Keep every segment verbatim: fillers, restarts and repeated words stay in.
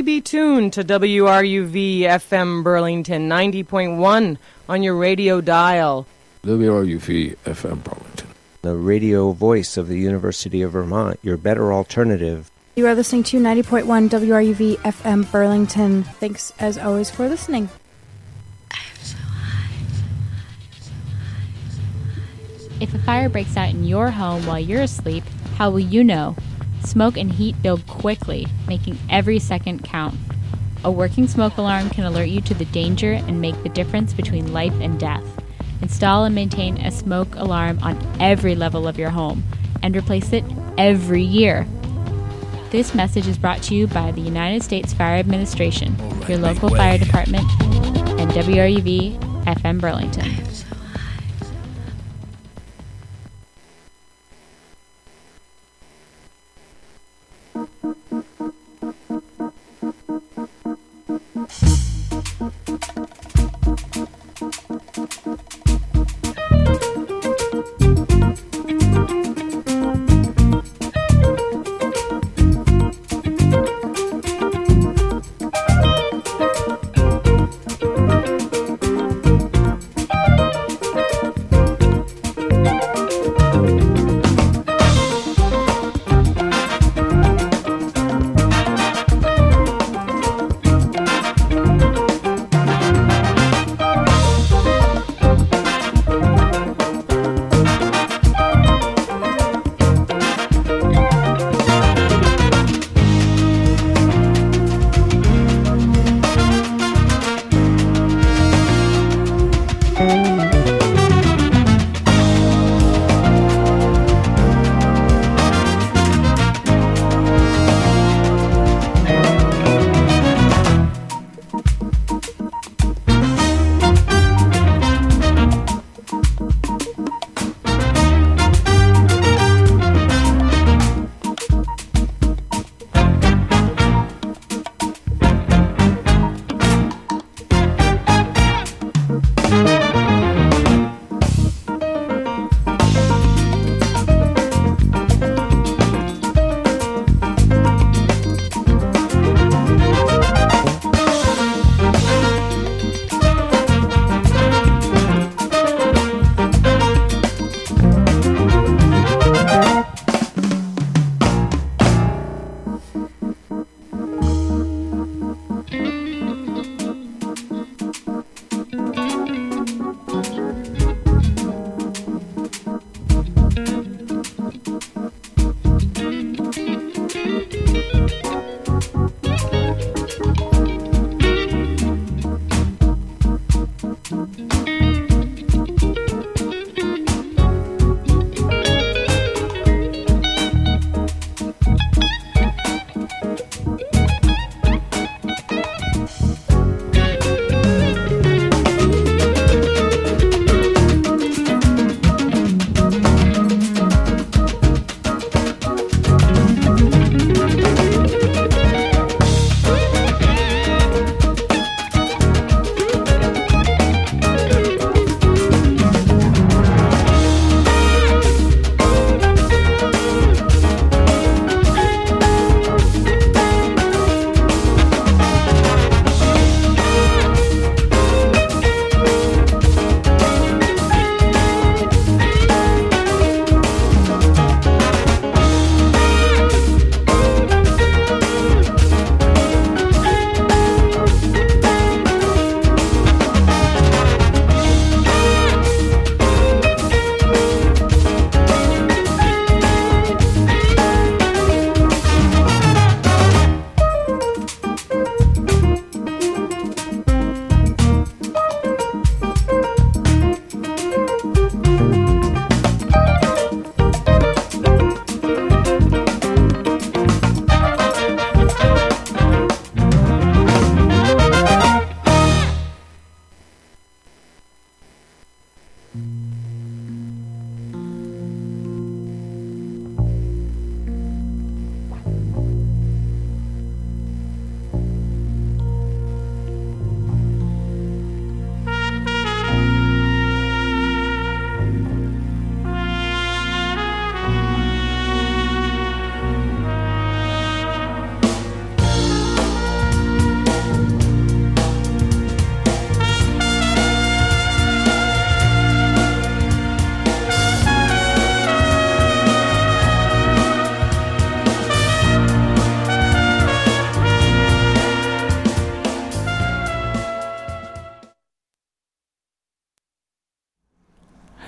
may be tuned to W R U V F M Burlington ninety point one on your radio dial. W R U V F M Burlington, the radio voice of the University of Vermont, your better alternative. You are listening to ninety point one W R U V F M Burlington. Thanks, as always, for listening. If a fire breaks out in your home while you're asleep, how will you know? Smoke and heat build quickly, making every second count. A working smoke alarm can alert you to the danger and make the difference between life and death. Install and maintain a smoke alarm on every level of your home, and replace it every year. This message is brought to you by the United States Fire Administration, right, your local fire department, and W R U V F M Burlington.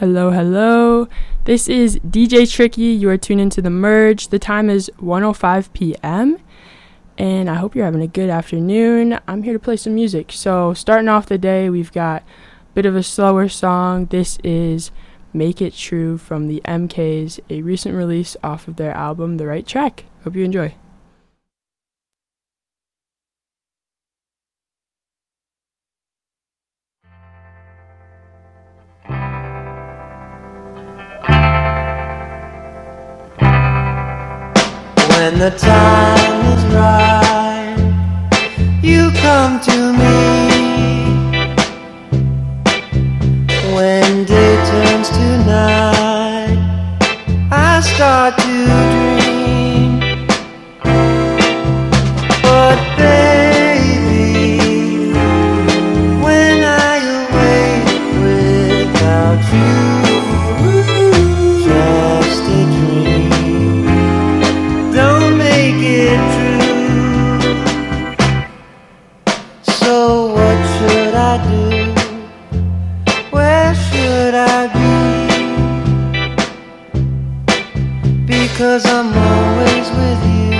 Hello, hello. This is D J Tricky. You are tuned into The Merge. The time is one oh five p.m. and I hope you're having a good afternoon. I'm here to play some music. So starting off the day, we've got a bit of a slower song. This is Make It True from the M Ks, a recent release off of their album The Right Track. Hope you enjoy. When the time is right, you come to me. When day turns to night, I start to dream. But baby, when I awake without you, just a dream. Don't make it true. So what should I do? Where should I be? Because I'm always with you,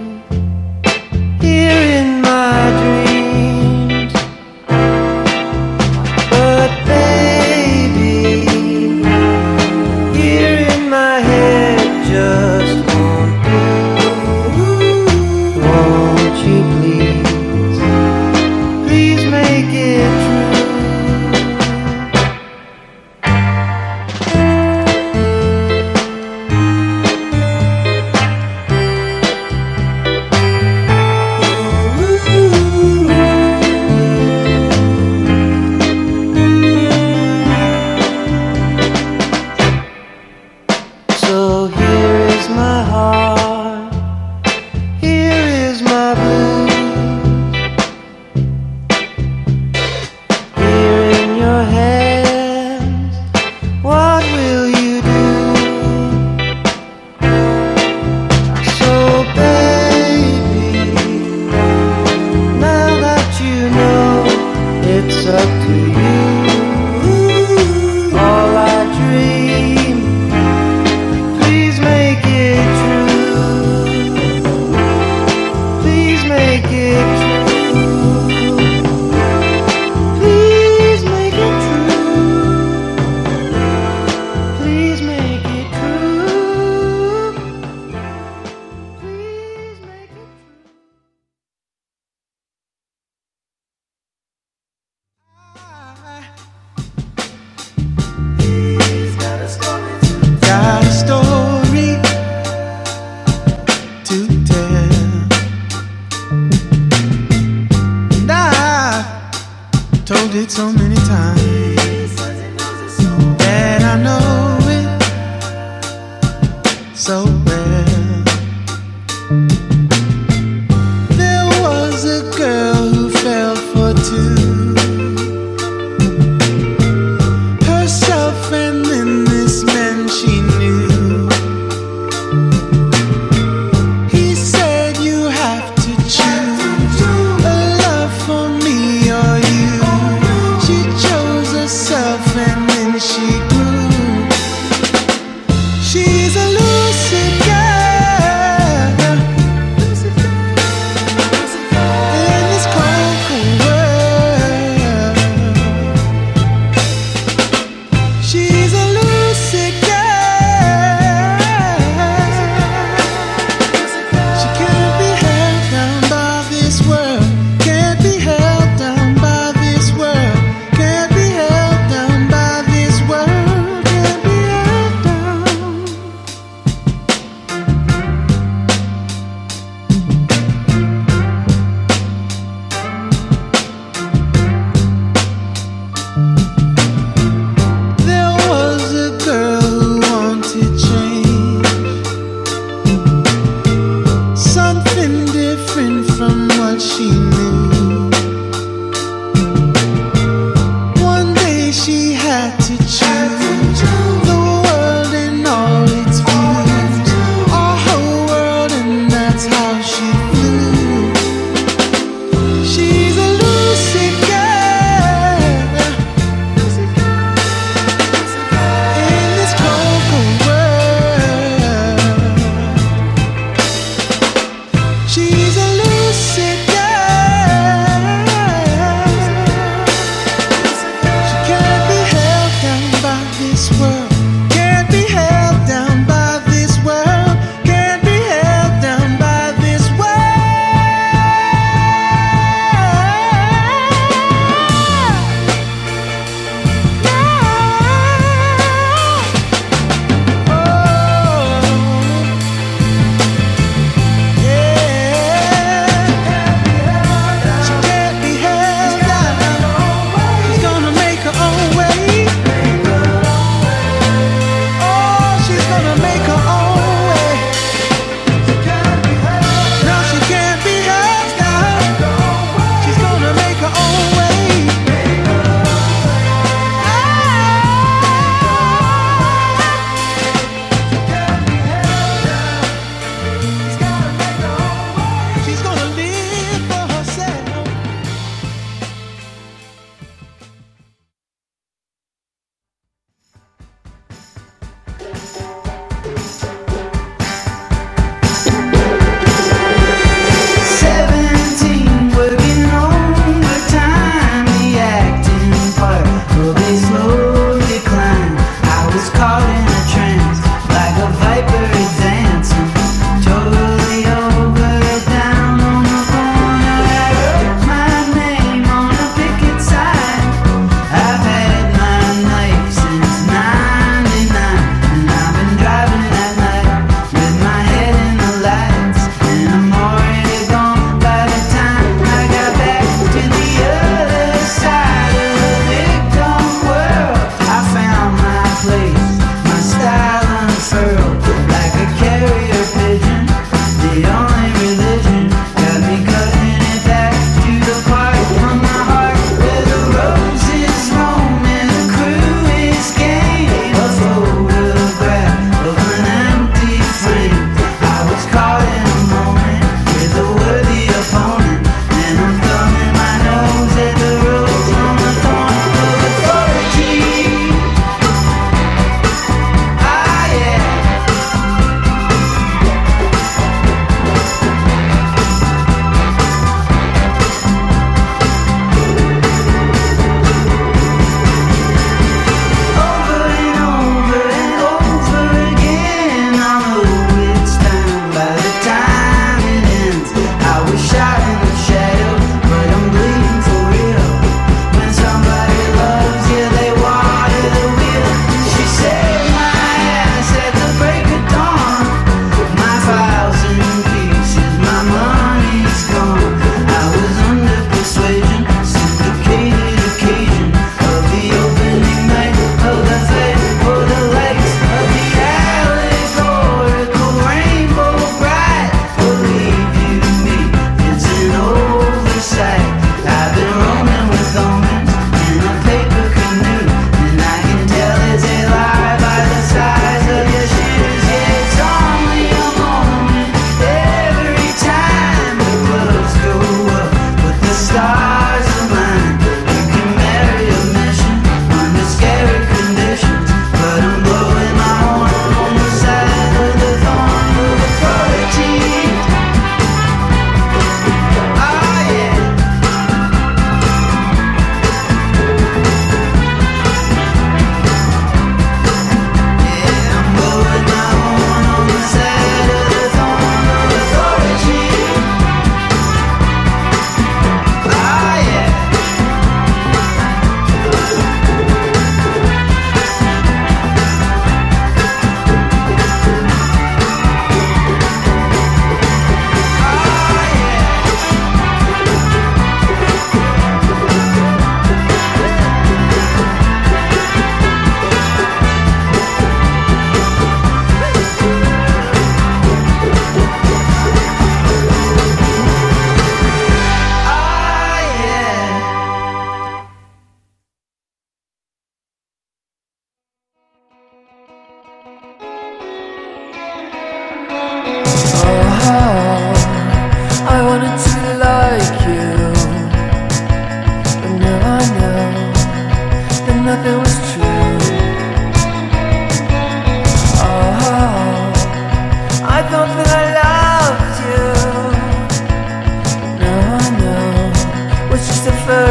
here in my dreams. But baby, here in my head just won't do. Won't you please, please make it true. So here is my heart, here is my blues, here in your hands, what will you do? So baby, now that you know, it's up to you. All I dream, please make it true. Please make it true. Please make it true. Please make it true. Please make it true. Got a story to tell, and I've told it so many times that I know it so well. There was a girl who fell for two, herself and then this man she knew. He said you have to choose a love for me or you. She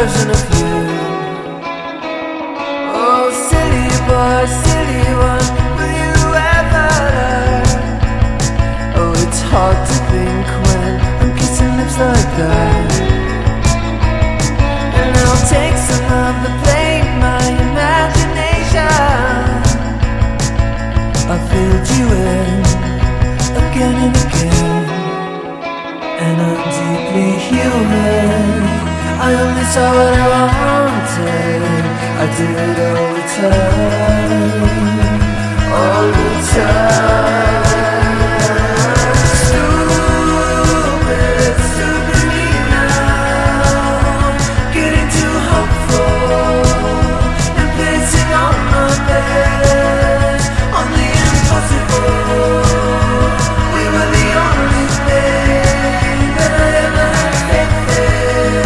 version of you. Oh, silly boy, silly one, will you ever learn? Oh, it's hard to think when I'm kissing lips like that. And I'll take some of the blame, my imagination. I filled you in again and again, and I'm deeply human. I only saw what I wanted. I did it all the time, all the time. Stupid, stupid me now, getting too hopeful and placing all my bets on the impossible. We were the only thing that I ever had faith in.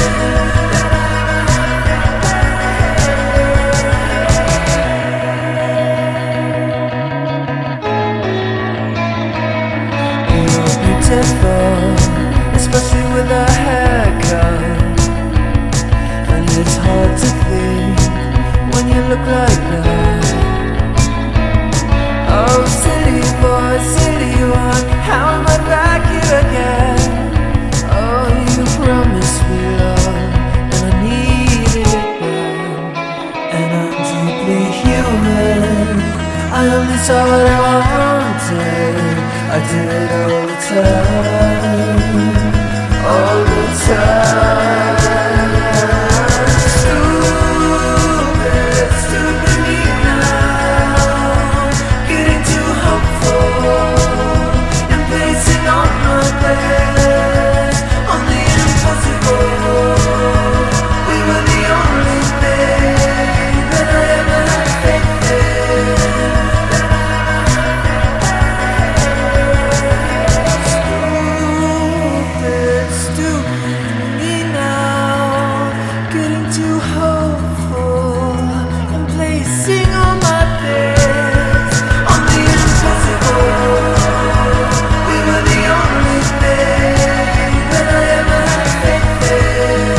You're beautiful, especially with a haircut, and it's hard to think when you look like that. Oh, silly boy, silly one, how am I back here again? Oh, you promised me love, and I needed it then. And I'm deeply human. I only saw what I wanted. I did it all the time, all the time. Stupid, stupid me now, getting too hopeful and placing all my bets on the impossible. We were the only thing that I ever had faith in. Stupid, stupid me now, getting too hopeful and placing all my bets on the impossible. We were the only thing that I ever had faith in.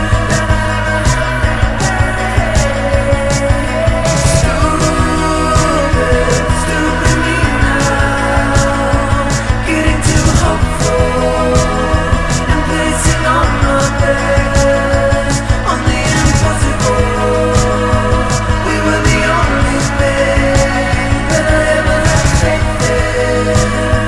Stupid, stupid me now, getting too hopeful and placing all my bets on the impossible. We were the only thing that I ever had faith in.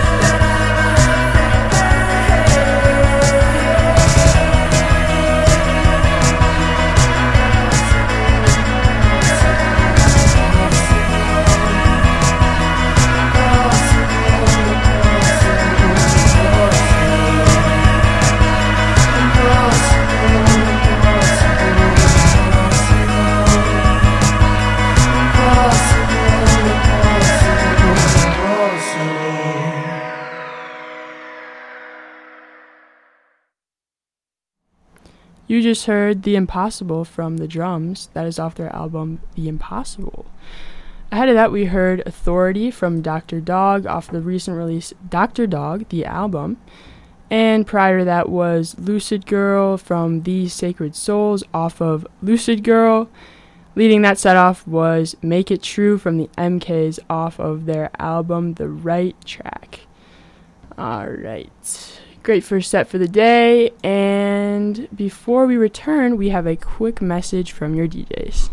You just heard The Impossible from The Drums. That is off their album The Impossible. Ahead of that, we heard Authority from Doctor Dog off the recent release Doctor Dog, the album. And prior to that was Lucid Girl from These Sacred Souls off of Lucid Girl. Leading that set off was Make It True from the M Ks off of their album The Right Track. Alright. Great first set for the day. And before we return, we have a quick message from your D Js.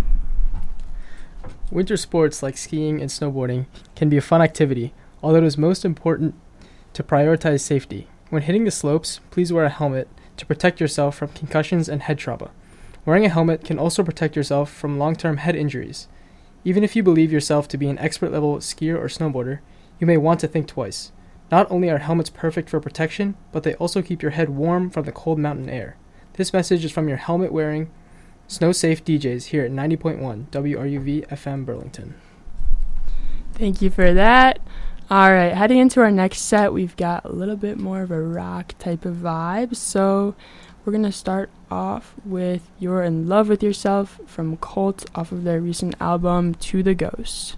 Winter sports like skiing and snowboarding can be a fun activity, although it is most important to prioritize safety. When hitting the slopes, please wear a helmet to protect yourself from concussions and head trauma. Wearing a helmet can also protect yourself from long-term head injuries. Even if you believe yourself to be an expert-level skier or snowboarder, you may want to think twice. Not only are helmets perfect for protection, but they also keep your head warm from the cold mountain air. This message is from your helmet-wearing, snow-safe D Js here at ninety point one W R U V F M Burlington. Thank you for that. All right, heading into our next set, we've got a little bit more of a rock type of vibe. So we're going to start off with You're in Love with Yourself from Cult off of their recent album To the Ghost.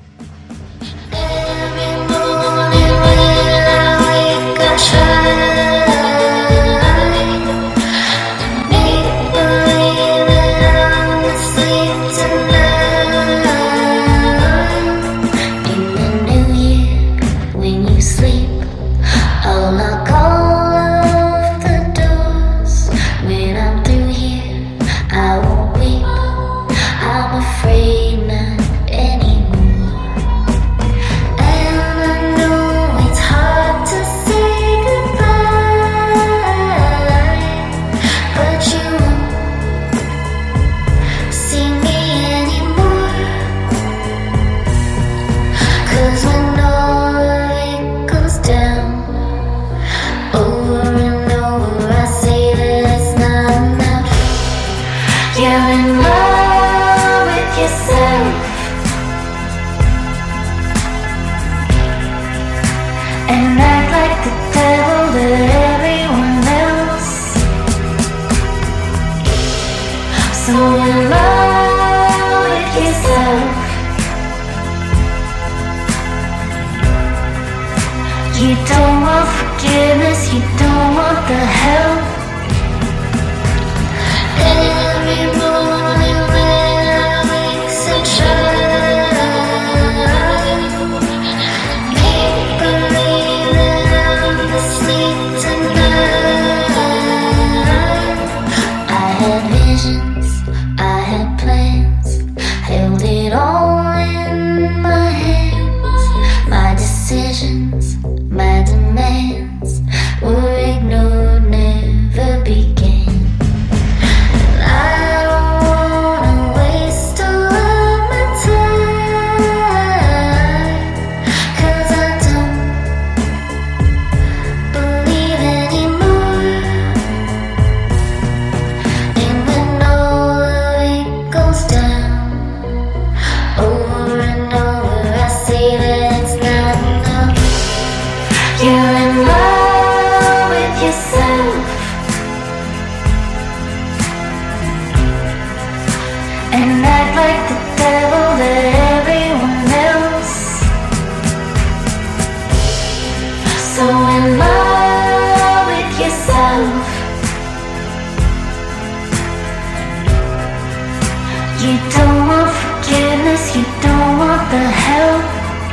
Every morning when I wake, I try I'll lock all of the doors. When I'm through here, I won't weep. I'm afraid not anymore. And I know it's hard to say goodbye, but you won't see me anymore. 'Cause when all of it goes down, over and over I say that it's not enough. You're in love with yourself, and act like the devil to everyone else. So in love with yourself, you don't want forgiveness, you don't want the help. Every morning when I wake and try, make believe that I'm asleep tonight. I had visions, I had plans, held it all in my hands. My decisions, my demands were ignored, never began. I don't wanna waste all of my time, 'cause I don't believe anymore. And when all of it goes down, over and over I say that it's not enough. You're in love with yourself, and act like the devil to everyone else. So in love with yourself, you don't want forgiveness, you don't want the help.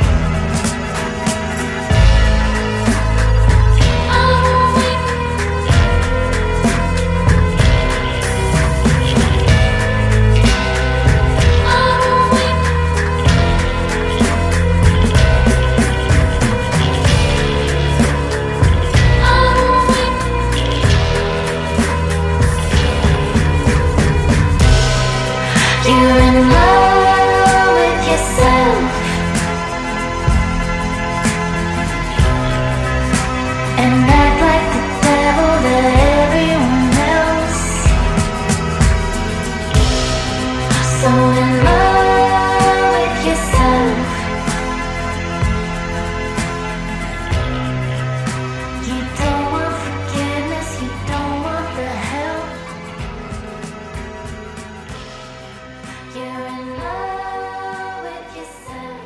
You're in love with yourself, and act like the devil to everyone else. So in love with yourself, you don't want forgiveness, you don't want the help. You're in love with yourself.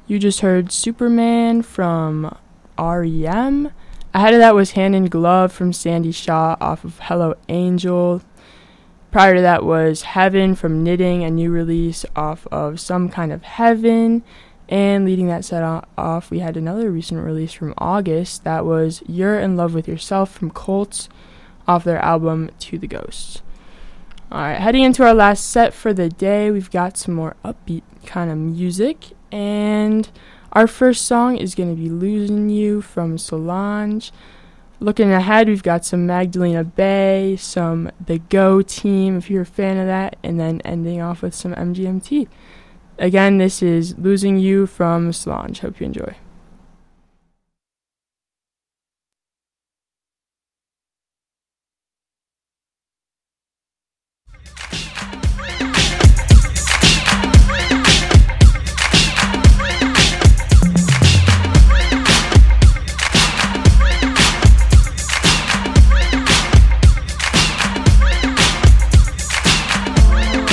You just heard Superman from R E M. Ahead of that was Hand in Glove from Sandy Shaw off of Hello Angel. Prior to that was Heaven from Knitting, a new release off of Some Kind of Heaven. And leading that set off, we had another recent release from August. That was You're in Love with Yourself from Colts off their album To the Ghosts. Alright, heading into our last set for the day, we've got some more upbeat kind of music. And our first song is going to be Losing You from Solange. Looking ahead, we've got some Magdalena Bay, some The Go Team, if you're a fan of that, and then ending off with some M G M T. Again, this is Losing You from Solange. Hope you enjoy.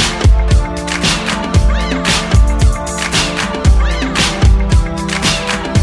Losing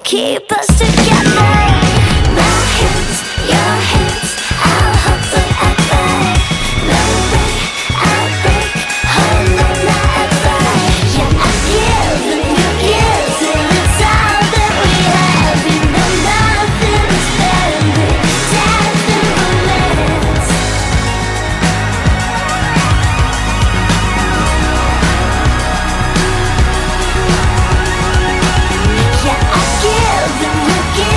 keep us together. My hands, your hands, I'll hold forever. No way I'll break, hold on not ever. Yeah, I give and you give till it's all that we have. You know nothing is better than death and romance. Yeah, I give and you give.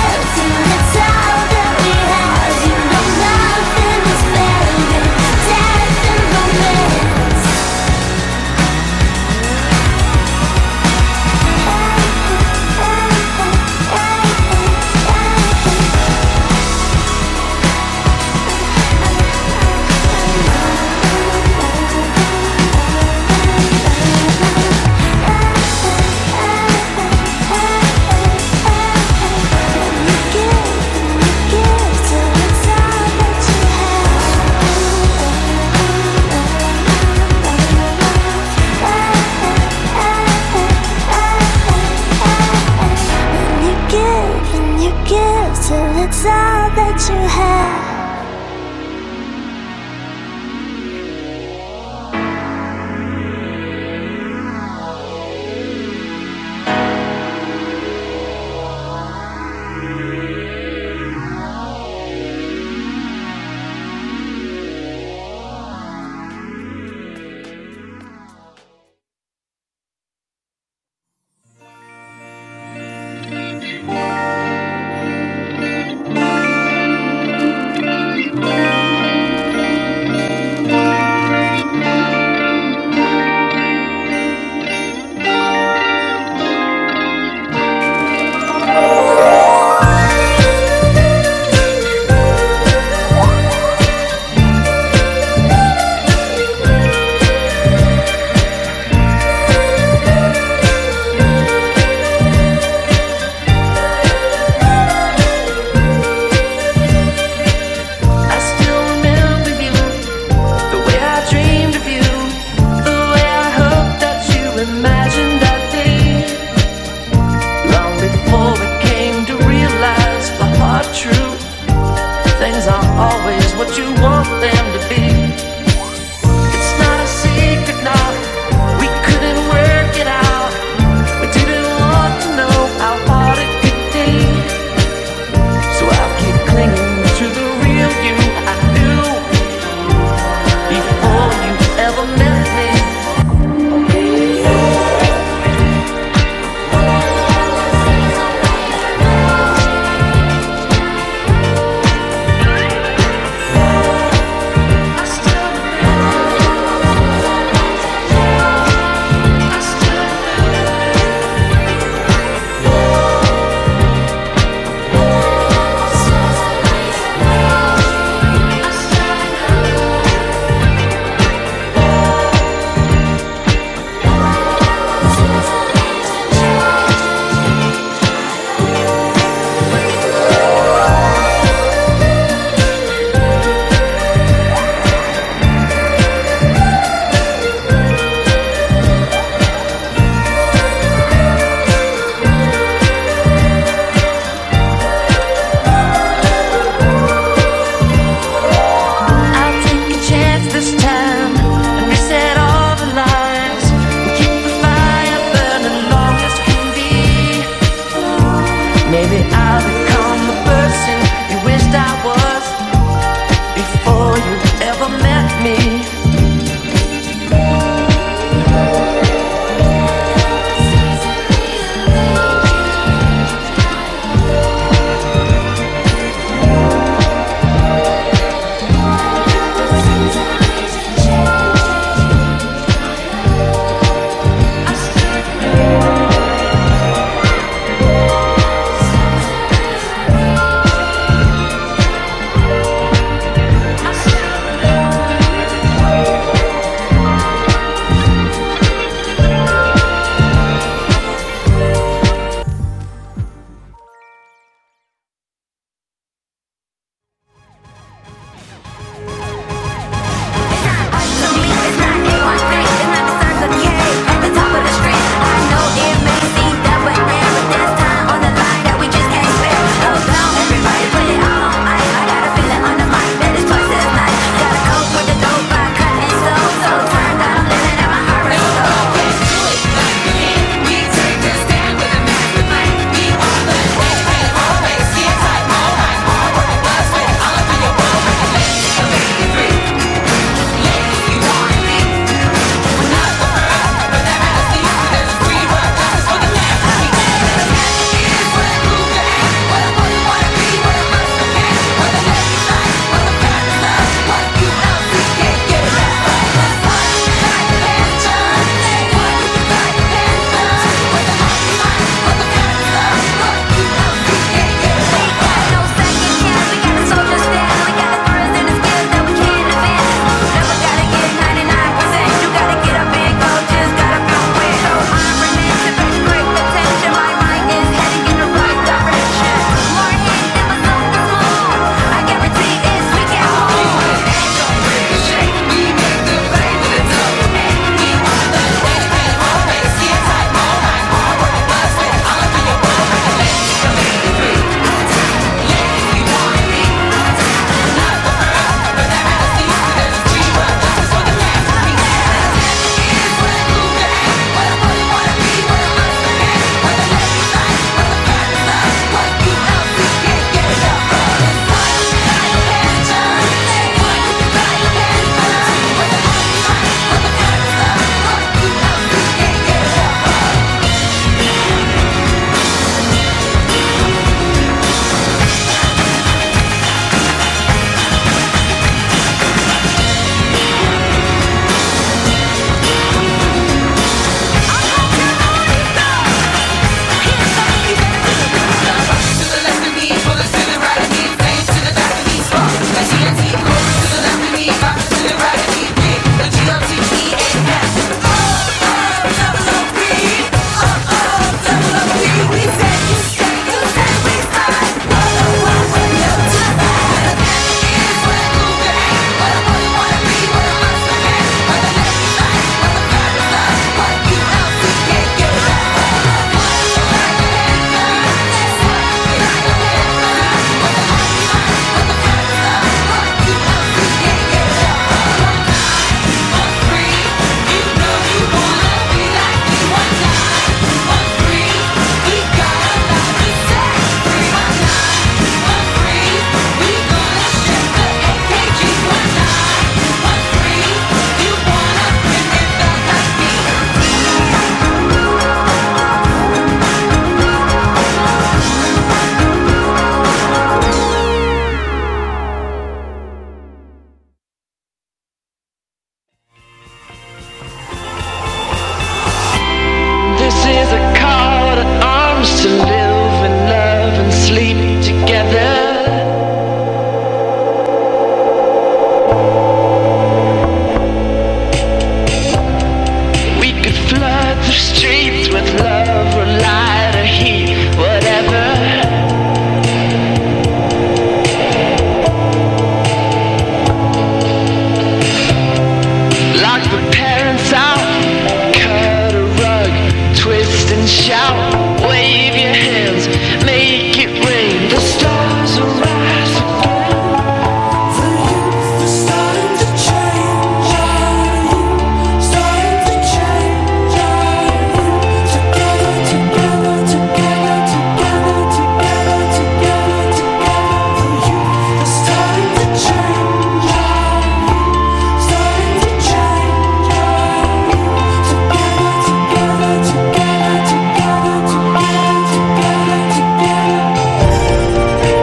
shout, wave your hands, make it rain. The stars will rise again. The youth is starting to change. Starting to change. Together, together, together, together, together, together, together. The youth is starting to change. Starting to change. Together, together, together, together, together, together, together.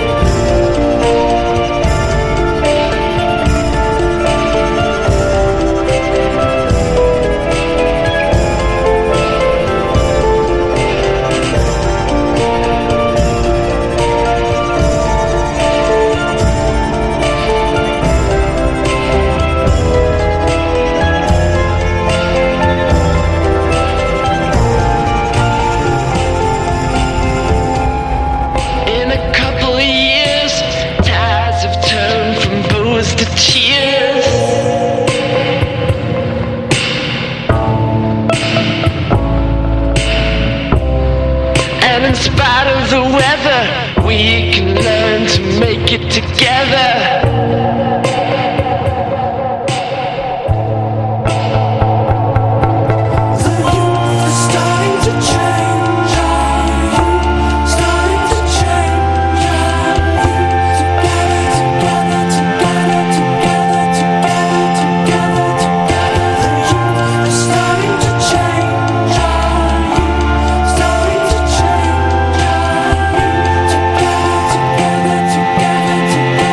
In a couple of years, tides have turned from boos to cheers. And in spite of the weather, we can learn to make it together. The youth is starting to change. Starting to change. Together, together, together, together, together, together, together. The youth is starting to change. Starting to change. Together, together, together, together,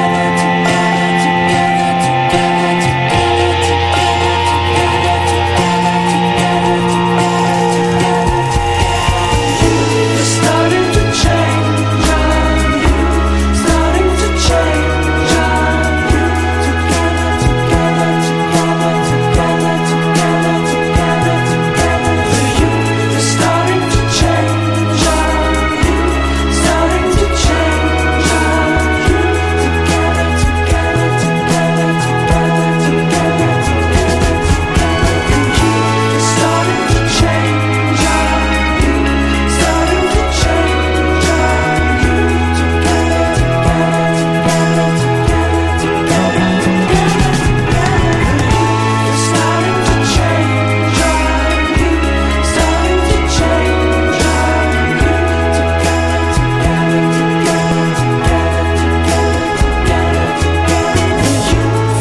starting to change. Starting to change. Together, together, together, together, together, together, together. The youth is starting to change. Starting to change. Together, together, together, together, together, together, together. The youth is starting to change. Starting to change. Together, together, together, together, together, together. It's starting to change. Starting to change. Together, together, together, together, together, together. The youth.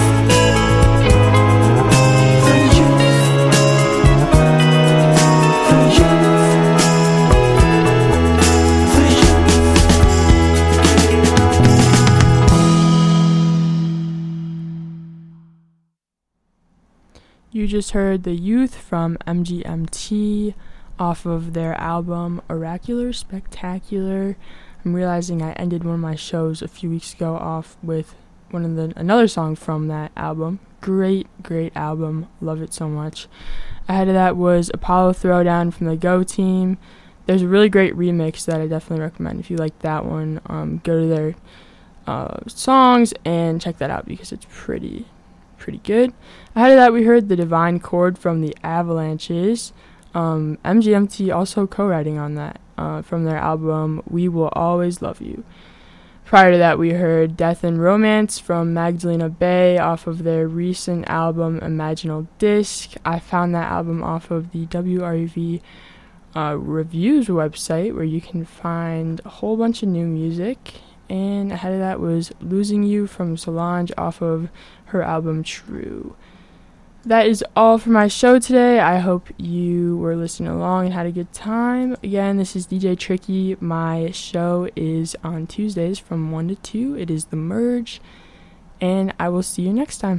The youth. The You just heard The Youth from M G M T off of their album Oracular Spectacular. I'm realizing I ended one of my shows a few weeks ago off with one of the another song from that album. Great, great album. Love it so much. Ahead of that was Apollo Throwdown from the Go Team. There's a really great remix that I definitely recommend. If you like that one, um, go to their uh, songs and check that out because it's pretty, pretty good. Ahead of that, we heard The Divine Chord from the Avalanches. Um, M G M T also co-writing on that uh, from their album We Will Always Love You. Prior to that, we heard Death and Romance from Magdalena Bay off of their recent album Imaginal Disc. I found that album off of the W R U V uh, Reviews website where you can find a whole bunch of new music. And ahead of that was Losing You from Solange off of her album True. That is all for my show today. I hope you were listening along and had a good time. Again, this is D J Tricky. My show is on Tuesdays from one to two. It is The Merge. And I will see you next time.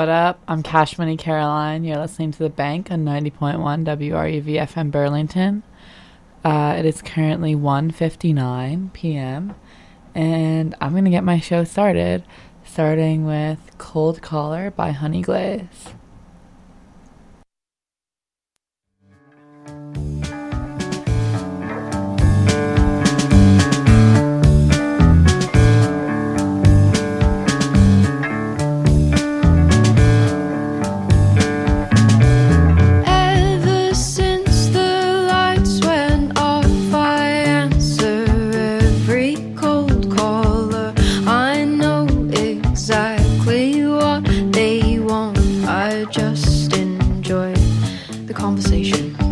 What up? I'm Cash Money Caroline. You're listening to The Bank on ninety point one W R U V F M Burlington. Uh, it is currently one fifty-nine p.m. and I'm going to get my show started, starting with Cold Caller by Honey Glaze. Conversation.